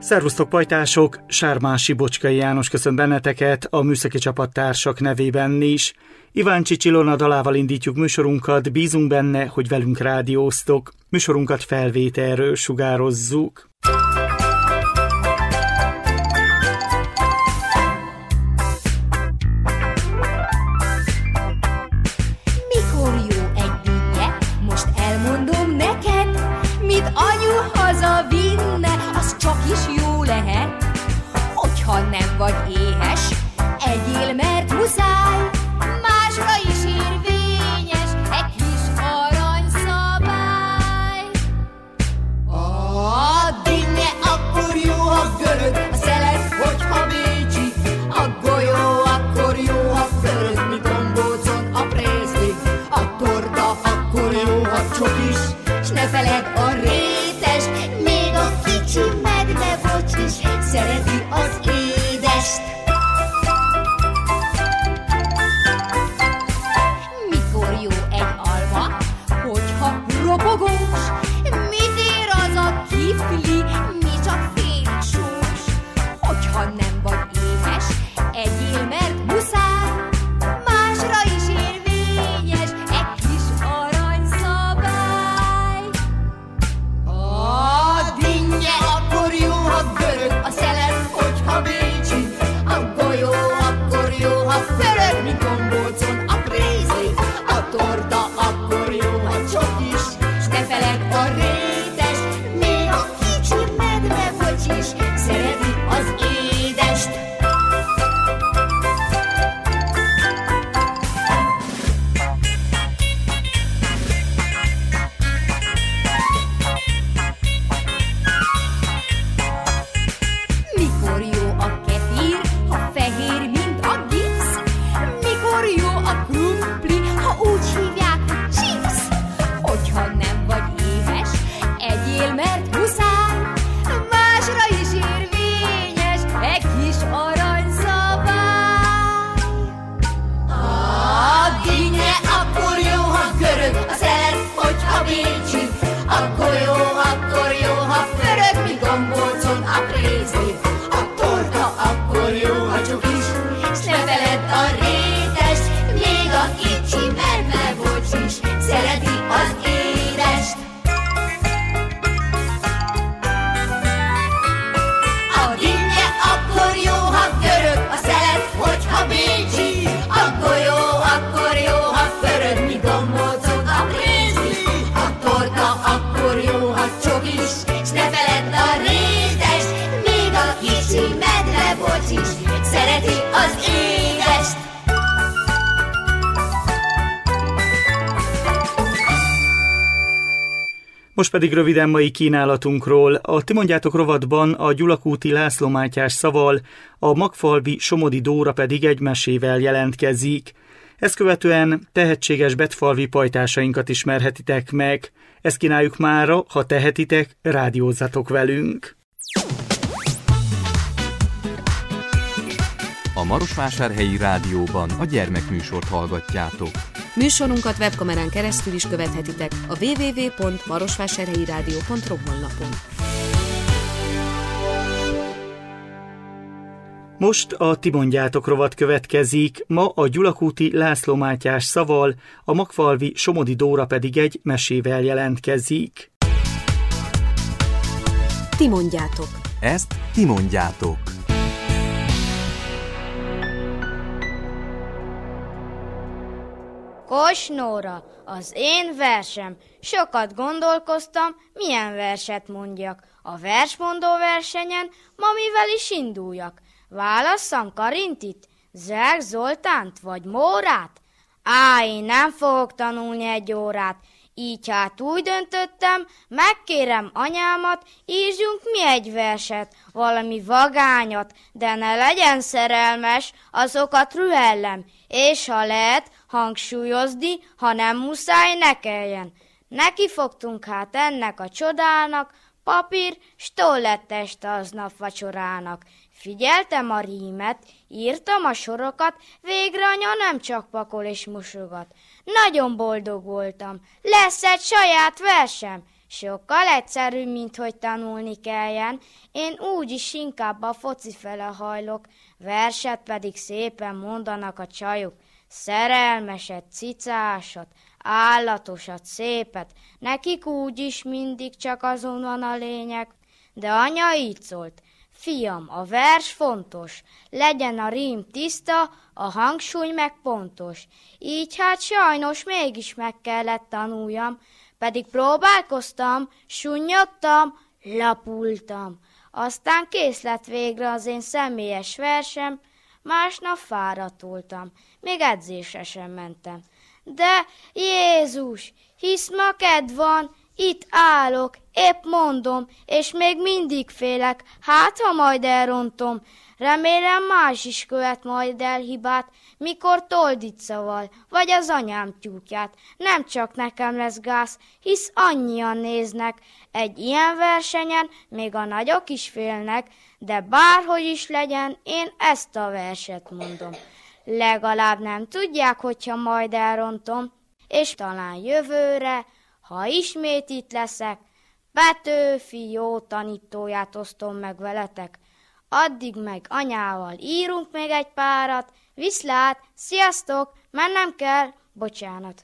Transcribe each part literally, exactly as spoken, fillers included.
Szervusztok pajtások, Sármási Bocskai János köszönt benneteket a műszaki csapattársak nevében is. Iváncsi Ilona dalával indítjuk műsorunkat, bízunk benne, hogy velünk rádióztok. Műsorunkat felvételről sugározzuk. Mikor jó egy dinnye, most elmondom neked, mit anyu haza vinne, az csak is jó lehet. Hogyha nem vagy éhes, egyél, mert muszáj, másra is érvényes egy kis aranyszabály. A dinnye akkor jó, ha görög, a szelet, hogyha bécsi, a golyó akkor jó, ha fölöd, mi gombócon a prészli, a torta akkor jó, ha csokis, s ne feledd a rétest, még a kicsi medvebocs is szereti az édest. Mikor jó egy alma, hogyha ropogós, mit ér az a kifli, mi csak félig sós. Hogyha nem vagy éhes, egyél, mert muszáj, másra is érvényes egy kis aranyszabály. A dinnye akkor jó, ha görög, a szelet, hogyha bécsi, a golyó akkor jó, ha fölöd, mi gombócon a prézli, a torta akkor jó, ha csokis, s ne feledd a rétest, még a kicsi medvebocs is szereti az édest. Mikor jó a kefir, ha fehér, mint a gipsz? Mikor jó a krumpli, ha úgy hívják, hogy chips? Hogyha nem vagy éhes, egyél, mert muszáj, másra is érvényes egy kis aranyszabály. A dinnye akkor jó, ha görög, a szelet, hogyha bécsi, a golyó akkor jó, ha fölöd, mi gombócon a prézli, a torta akkor jó, ha csokis, s ne feledd a rétest, még a kicsi medvebocs is szereti az édest. A dinnye akkor jó, ha görög, a szelet, hogyha bécsi, a golyó akkor jó, ha fölöd, mi gombócon a prézli, a torta akkor jó, ha csokis, s ne feledd a rétest, még a kicsi medvebocs is szereti az édest. Most pedig röviden mai kínálatunkról. A Ti mondjátok rovatban a Gyulakúti László Mátyás szaval, a Magfalvi Somodi Dóra pedig egy mesével jelentkezik. Ezt követően tehetséges betfalvi pajtásainkat ismerhetitek meg. Ezt kínáljuk mára, ha tehetitek, rádiózzatok velünk. A Marosvásárhelyi Rádióban a gyermekműsort hallgatjátok. Műsorunkat webkamerán keresztül is követhetitek a double-u double-u double-u pont marosvásárhelyirádió pont ro honlapon. Most a Ti mondjátok rovat következik, ma a Gyulakúti László Mátyás szaval, a Magfalvi Somodi Dóra pedig egy mesével jelentkezik. Ti mondjátok. Ezt ti mondjátok. Kos Nóra, az én versem. Sokat gondolkoztam, milyen verset mondjak. A versmondó versenyen ma mivel is induljak? Válasszam Karintit, Zerg Zoltánt vagy Mórát? Á, én nem fogok tanulni egy órát. Így hát úgy döntöttem, megkérem anyámat, írjunk mi egy verset, valami vagányat, de ne legyen szerelmes, azokat rühellem, és ha lehet, hangsúlyozni, ha nem muszáj, ne kelljen. Neki fogtunk hát ennek a csodának, papír, s toll lett este aznap vacsorának. Figyeltem a rímet, írtam a sorokat, végre anya nem csak pakol és mosogat. Nagyon boldog voltam, lesz egy saját versem, Sokkal egyszerűbb, mint hogy tanulni kelljen, én úgyis inkább a foci fele hajlok, verset pedig szépen mondanak a csajok. Szerelmeset, cicásat, állatosat, szépet, nekik úgyis mindig csak azon van a lényeg. De anya így szólt: fiam, a vers fontos, legyen a rím tiszta, a hangsúly meg pontos. Így hát sajnos mégis meg kellett tanuljam, pedig próbálkoztam, sunnyodtam, lapultam. Aztán kész lett végre az én személyes versem, másnap fáradt voltam, még edzésre sem mentem. De Jézus, hisz ma kedv van, itt állok, épp mondom, és még mindig félek, hát ha majd elrontom. Remélem más is követ majd el hibát, mikor Toldicaval, vagy az anyám tyúkját. Nem csak nekem lesz gáz, hisz annyian néznek. Egy ilyen versenyen még a nagyok is félnek, de bárhogy is legyen, én ezt a verset mondom. Legalább nem tudják, hogyha majd elrontom, és talán jövőre, ha ismét itt leszek, Petőfi jó tanítóját osztom meg veletek. Addig meg anyával írunk még egy párat. Viszlát, sziasztok, mennem kell, bocsánat.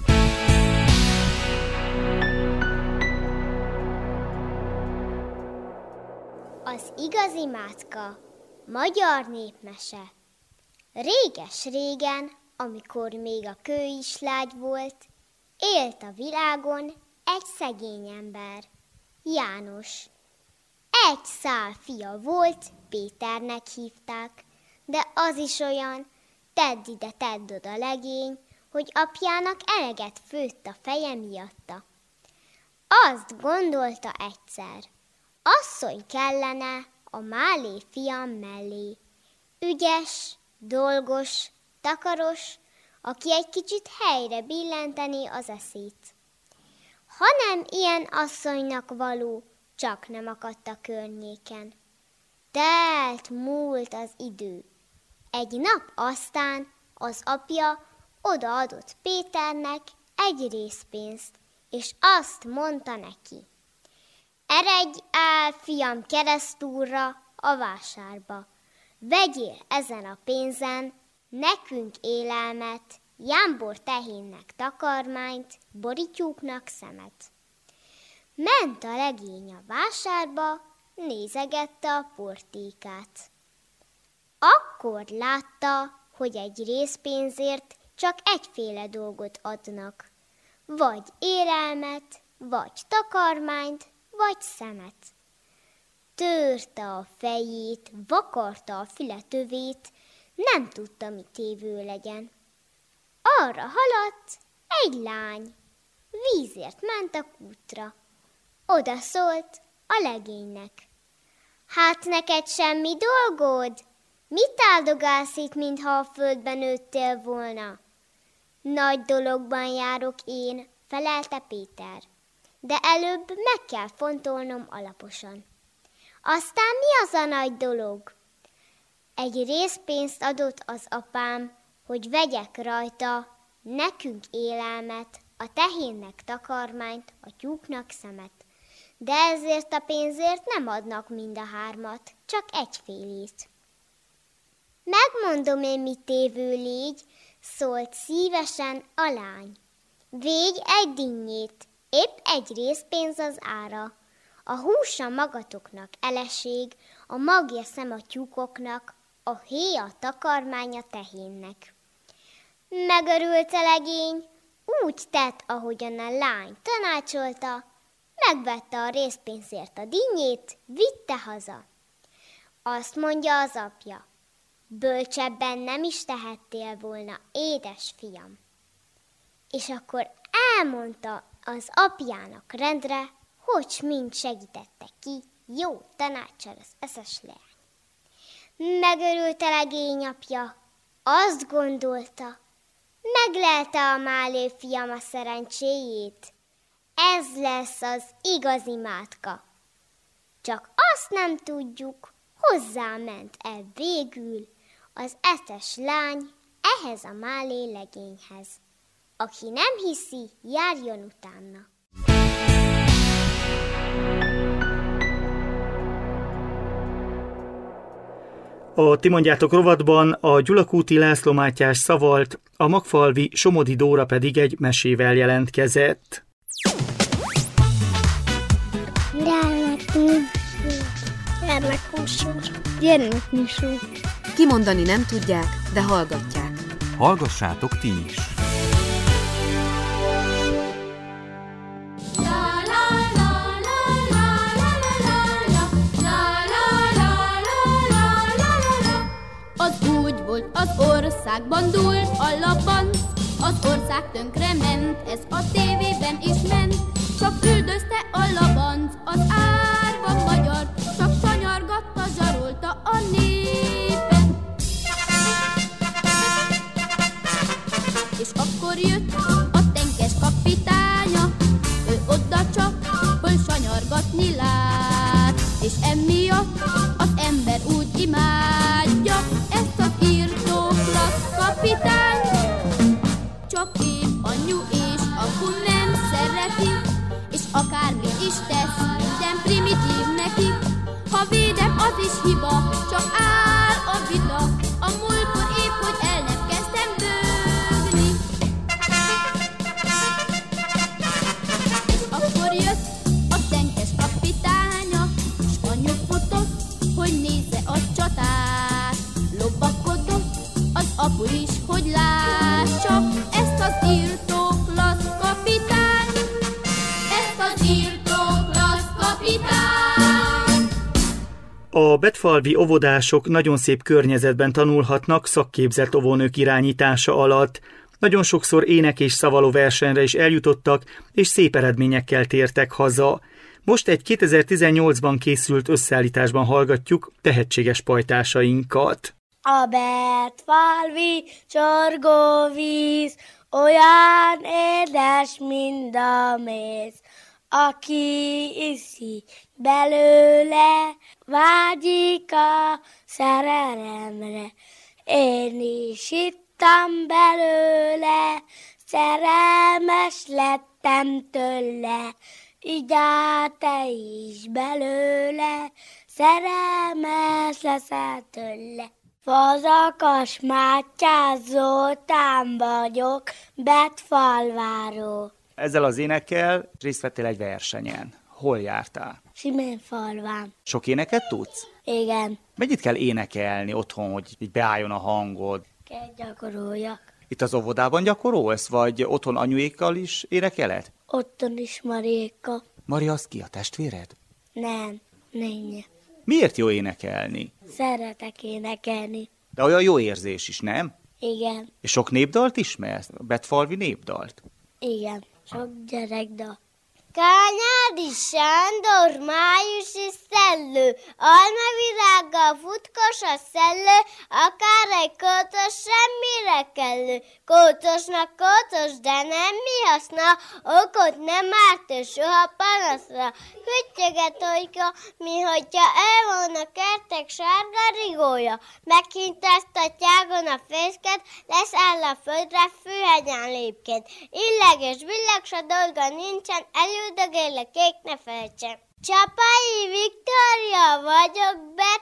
Az igazi mátka. Magyar népmese. Réges-régen, amikor még a kő is lágy volt, élt a világon egy szegény ember, János. Egy szál fia volt, Péternek hívták, de az is olyan, tedd ide, tedd oda legény, hogy apjának eleget főtt a feje miatta. Azt gondolta egyszer, asszony kellene a málé fiam mellé, ügyes, dolgos, takaros, aki egy kicsit helyre billenteni az eszét. Hanem ilyen asszonynak való, csak nem akadt a környéken. Telt, múlt az idő. Egy nap aztán az apja odaadott Péternek egy részpénzt, és azt mondta neki: eredj el, fiam, keresztúrra a vásárba. Vegyél ezen a pénzen nekünk élelmet, jámbor tehénnek takarmányt, borítyúknak szemet. Ment a legény a vásárba, nézegette a portékát. Akkor látta, hogy egy részpénzért csak egyféle dolgot adnak, vagy élelmet, vagy takarmányt, vagy szemet. Törte a fejét, vakarta a fületövét, nem tudta, mi tévő legyen. Arra haladt egy lány, vízért ment a kútra. Oda szólt a legénynek: hát neked semmi dolgod? Mit áldogálsz itt, mintha a földben nőttél volna? Nagy dologban járok én, felelte Péter, de előbb meg kell fontolnom alaposan. Aztán mi az a nagy dolog? Egy részpénzt adott az apám, hogy vegyek rajta nekünk élelmet, a tehénnek takarmányt, a tyúknak szemet. De ezért a pénzért nem adnak mind a hármat, csak egyfélét. Megmondom én, mit tévő légy, szólt szívesen a lány. Végy egy dinnyét, épp egy részpénz az ára. A húsa magatoknak eleség, a magja szem a tyúkoknak, a héj a takarmány a tehénnek. Megörült a legény, úgy tett, ahogyan a lány tanácsolta, megvette a részpénzért a dinnyét, vitte haza. Azt mondja az apja: bölcsebben nem is tehettél volna, édes fiam. És akkor elmondta az apjának rendre, hogy mind segítette ki jó tanáccsal az eszes leány. Megörült a legény apja, azt gondolta, meglelte a málé fiam a szerencséjét. Ez lesz az igazi mátka. Csak azt nem tudjuk, hozzá ment el végül az eszes lány ehhez a málé legényhez. Aki nem hiszi, járjon utána. A Ti mondjátok rovatban a Gyulakúti László Mátyás szavalt, a magfalvi Somodi Dóra pedig egy mesével jelentkezett. Gyermekműsor. Gyermekműsor. Gyermekműsor. Kimondani nem tudják, de hallgatják. Hallgassátok ti is! Az úgy volt, az országban dúlt a labanc, az ország tönkre ment, ez a tévében is ment. Csak üldözte a labanc az árva magyar, csak sanyargatta, zsarolta a népet. És akkor jött a tenkes kapitánya, ő oda csak, hol sanyargatni lát. És emiatt az ember úgy imádja ezt az írtó klassz kapitányt. Csak épp anyu és apu nem szereti, és akármi is tesz, minden primitív neki. Ha védem, az is hiba, csak áll a vita, a múltkor épp, hogy el nem kezdtem bőgni. És akkor jött a tenkes kapitánya, s anyu futott, hogy nézze a csatát. Lopakodott az apu is, hogy lássa ezt az írtó klassz kapitány, ezt az írtó klassz kapitány. A betfalvi óvodások nagyon szép környezetben tanulhatnak szakképzett óvónők irányítása alatt. Nagyon sokszor ének- és szavaló versenyre is eljutottak, és szép eredményekkel tértek haza. Most egy kétezer-tizennyolcban készült összeállításban hallgatjuk tehetséges pajtásainkat. A betfalvi csorgóvíz olyan édes, mint a méz. Aki iszi belőle, vágyik a szerelemre. Én is ittam belőle, szerelmes lettem tőle. Így áll te is belőle, szerelmes leszel tőle. Fazakas Mátyás Zoltán vagyok, Betfalváról. Ezzel az énekkel részt vettél egy versenyen. Hol jártál? Siménfalván. Sok éneket tudsz? Igen, Mennyit kell énekelni otthon, hogy így beálljon a hangod? kell gyakoroljak. Itt az óvodában gyakorolsz, vagy otthon anyuékkal is énekeled? Otthon is Maréka. Mari, az ki, a testvéred? Nem, nincs. Miért jó énekelni? Szeretek énekelni. De olyan jó érzés is, nem? Igen, És sok népdalt ismersz? Betfalvi népdalt? igen, sok gyerekdal. Kányádi Sándor, májusi szellő, almavirággal futkos a szellő, akár egy kótos semmire kellő. Kótosnak kótos, de nem mi haszna, okot nem árt, és soha panaszra. Küttyöget olyka, mi hogyha elvon a kertek sárga rigója. Meghintáztatjágon a fészket, leszáll a földre fűhegyen lépként. Illeg és billeg, s a dolga nincsen, elüldögél a kék, ne felejtsen. Csapai Viktória vagyok,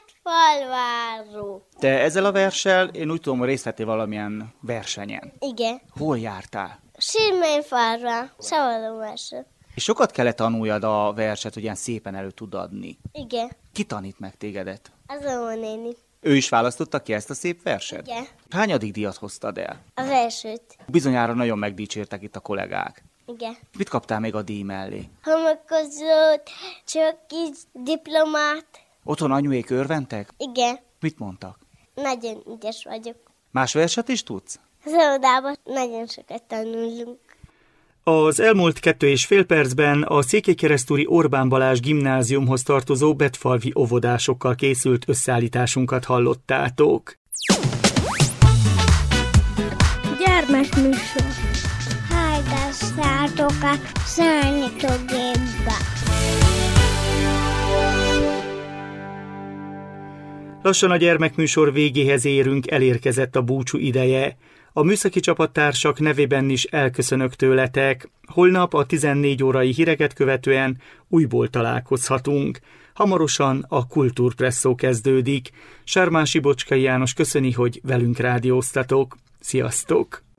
Betfalváról. Te ezzel a verssel, én úgy tudom, részt vettél valamilyen versenyen. Igen. Hol jártál? Siménfalván, szavaló verset. És sokat kellett tanuljad a verset, hogy ilyen szépen elő tud adni. Igen. Ki tanít meg tégedet? Az a néni. Ő is választotta ki ezt a szép verset? Igen. Hányadik díjat hoztad el? Az elsőt. Bizonyára nagyon megdicsértek itt a kollégák. Igen. Mit kaptál még a díj mellé? Homokozót, csokis, diplomát. Otthon anyuék örventek? Igen. Mit mondtak? Nagyon ügyes vagyok. Más verset is tudsz? Az óvodában nagyon sokat tanulunk. Az elmúlt kettő és fél percben a Székelykeresztúri Orbán Balázs gimnáziumhoz tartozó betfalvi óvodásokkal készült összeállításunkat hallottátok. Gyermekműsor. Hallgassátok a számítógépbe. Lassan a gyermekműsor végéhez érünk, elérkezett a búcsú ideje. A műszaki csapattársak nevében is elköszönök tőletek. Holnap a tizennégy órai híreket követően újból találkozhatunk. Hamarosan a Kultúrpresszó kezdődik. Sármási Bocskai János köszöni, hogy velünk rádióztatok. Sziasztok!